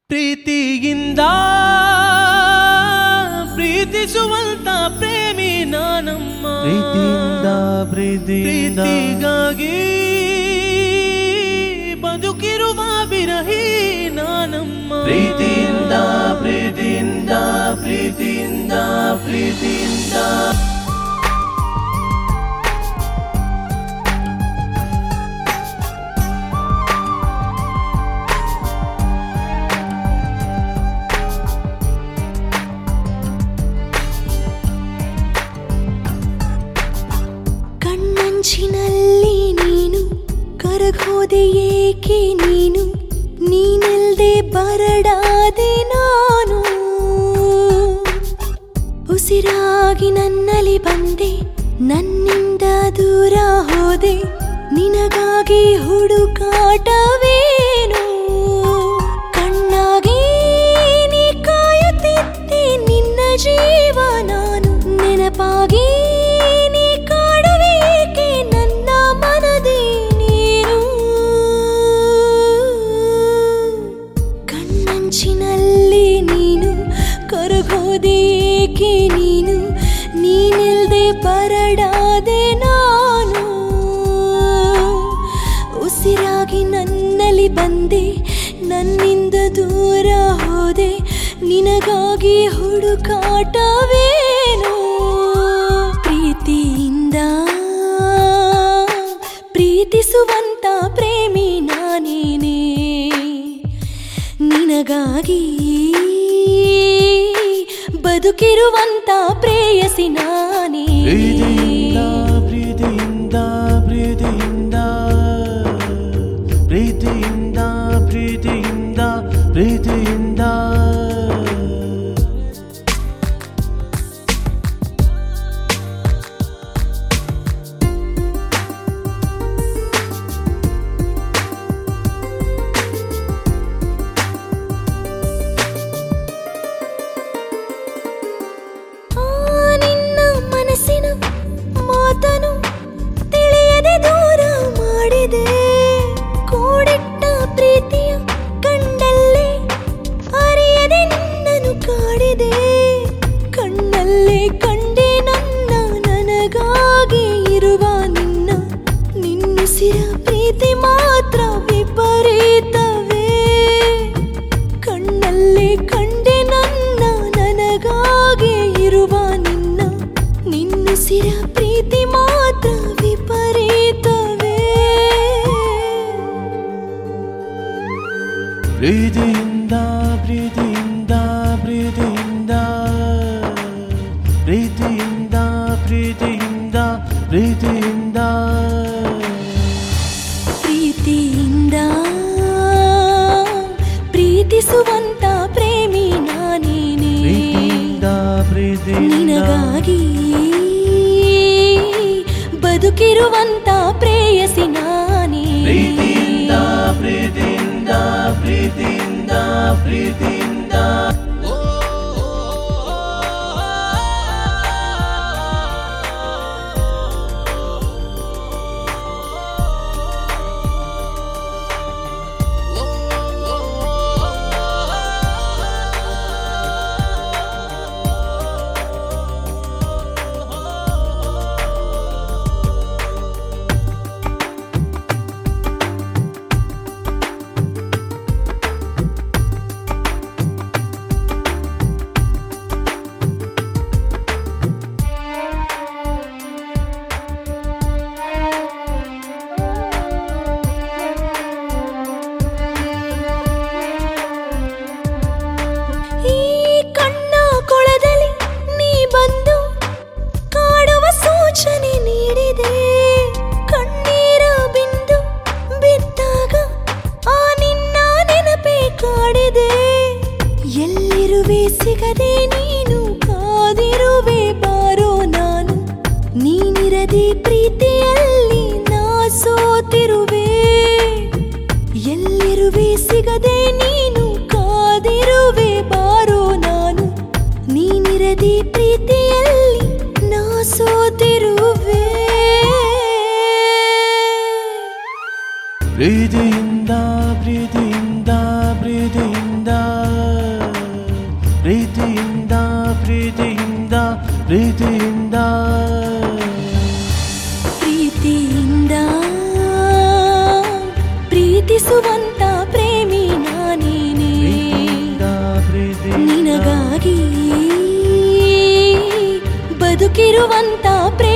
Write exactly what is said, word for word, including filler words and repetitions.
ಪ್ರೀತಿಯಿಂದ ಪ್ರೀತಿಸುವಂತ ಪ್ರೇಮಿ ನಾನಮ್ಮ. ಪ್ರೀತಿಯಿಂದ ಪ್ರೀತಿಗಾಗಿ ಬದುಕಿರುವ ವಿರಹಿ ನಾನಮ್ಮ. ಪ್ರೀತಿಯಿಂದ ಪ್ರೀತಿಯಿಂದ ಪ್ರೀತಿಯಿಂದ ಪ್ರೀತಿಯಿಂದ ಕಣ್ಣಂಚಿನಲ್ಲಿ ನೀನು ಕರಗೋದೆ ಏಕೆ ನೀನು, ನೀನಿಲ್ದೆ ಬರಡಾದೆ ನಾನು. ಉಸಿರಾಗಿ ನನ್ನಲ್ಲಿ ಬಂದೆ, ನನ್ನಿಂದ ದೂರ ಹೋದೆ, ನಿನಗಾಗಿ ಹುಡುಕಾಟವೇನು. ಕಣ್ಣಾಗಿ ನೀ ಕಾಯುತ್ತಿದ್ದೆ ನಿನ್ನ ಜೀವ ನಾನು, ನೆನಪಾಗಿ ನೀ ಕಾಡುವೇಕೆ ನನ್ನ ಮನದಿ ನೀನು. ಕಣ್ಣಂಚಿನಲ್ಲಿ ನೀನು ಕರಗೋದೆ ಏಕೆ ನೀನು, ನೀನಿಲ್ದೆ ಬರಡಾದೆ ನಾನು. ಉಸಿರಾಗಿ ನನ್ನಲ್ಲಿ ಬಂದೆ, ನನ್ನಿಂದ ದೂರ ಹೋದೆ, ನಿನಗಾಗಿ ಹುಡುಕಾಟವೇನು. ಪ್ರೀತಿಯಿಂದ ಪ್ರೀತಿಸುವಂತ ಪ್ರೇಮಿ ನಾನೇನೆ, ನಿನಗಾಗಿ ಬದುಕಿರುವಂತ ಪ್ರೇಯಸಿ ನಾನೇ. ಪ್ರೀತಿಯಿಂದ ಪ್ರೀತಿಯಿಂದ ಪ್ರೀತಿಯಿಂದ ಪ್ರೀತಿಯಿಂದ ಪ್ರೀತಿಯಿಂದ ಮಾತನು ತಿಳಿಯದೆ ದೂರ ಮಾಡಿದೆ, ಕೂಡಿಟ್ಟ ಪ್ರೀತಿಯ ಕಂಡಲ್ಲೇ ಅರಿಯದೆ ನಿನ್ನನ್ನು ಕಾಡಿದೆ. ಕಣ್ಣಲ್ಲೇ ಕಂಡೆ ನನ್ನ ನನಗಾಗಿ ಇರುವ ನಿನ್ನ, ನಿನ್ನುಸಿರ ಪ್ರೀತಿ ಮಾತ್ರ ವಿಪರೀತವೇ. ಕಣ್ಣಲ್ಲೇ ಕಂಡೆ ನನ್ನ ನನಗಾಗಿ ಇರುವ ನಿನ್ನ, ನಿನ್ನುಸಿರ ಪ್ರೀತಿ ಮಾತ್ರ ವಿಪರೀತವೇ. ಪ್ರೀತಿಯಿಂದ ಪ್ರೀತಿಯಿಂದ ಪ್ರೀತಿಯಿಂದ ಪ್ರೀತಿಯಿಂದ ಪ್ರೀತಿಯಿಂದ ಪ್ರೀತಿಯಿಂದ ಪ್ರೀತಿಯಿಂದ ಪ್ರೀತಿಸುವಂತ ಪ್ರೇಮಿ ನಾನೇನೆ, ನಿನಗಾಗಿ ಬದುಕಿರುವಂತ ಪ್ರೇಯಸಿ ನಾನೇ. ಪ್ರೀತಿಯಿಂದ ಪ್ರೀತಿಯಿಂದ ಪ್ರೀತಿಯಿಂದ ಪ್ರೀತಿಯಿಂದ ಸಿಗದೆ ನೀನು ಕಾದಿರುವೆ ಬಾರೋ ನಾನು, ನೀನಿರದೆ ಪ್ರೀತಿಯಲ್ಲಿ ನಾ ಸೋತಿರುವೆ. ಎಲ್ಲಿರುವೆ ಸಿಗದೆ ನೀನು ಕಾದಿರುವೆ ಬಾರೋ ನಾನು, ನೀನಿರದೆ ಪ್ರೀತಿಯಲ್ಲಿ ನಾ ಸೋತಿರುವೆ. ಪ್ರೀತಿಯಿಂದ ಪ್ರೀತಿಯಿಂದ ಪ್ರೀತಿಯಿಂದ ಇರುವಂತ ಪ್ರೇಮಿ